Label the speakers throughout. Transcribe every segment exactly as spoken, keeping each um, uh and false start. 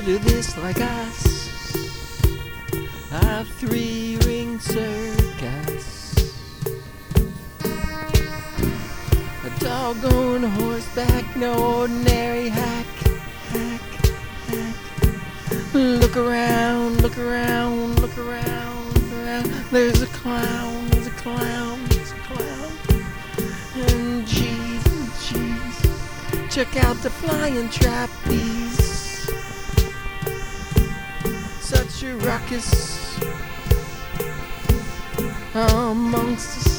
Speaker 1: consider this like us, a three-ring circus, a doggone horseback, no ordinary hack, hack, hack. Look around, look around, look around, look around. There's a clown, there's a clown, there's a clown. And jeez, jeez, check out the flying trapeze. Such a ruckus amongst us.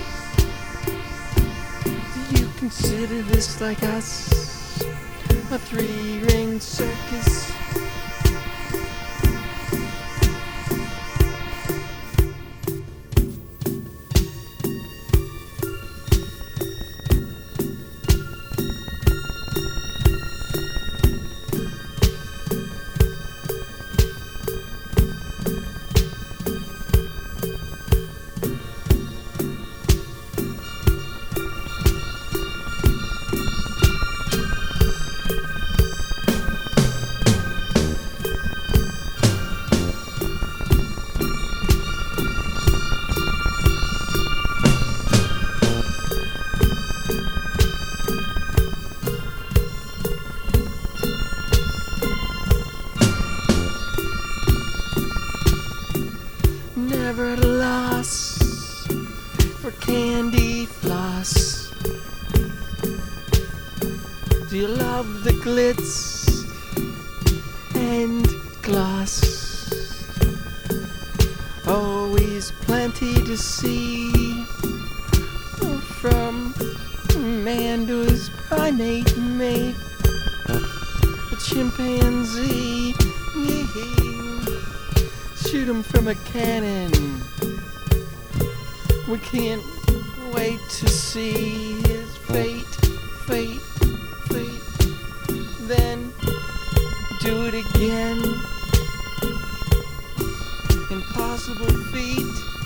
Speaker 1: Do you consider this like us, a three-ring circus? Never at a loss for candy floss. Do you love the glitz and gloss? Always plenty to see, from man to his primate mate, a chimpanzee. Shoot him from a cannon. We can't wait to see his fate, fate, fate. Then do it again. Impossible feat.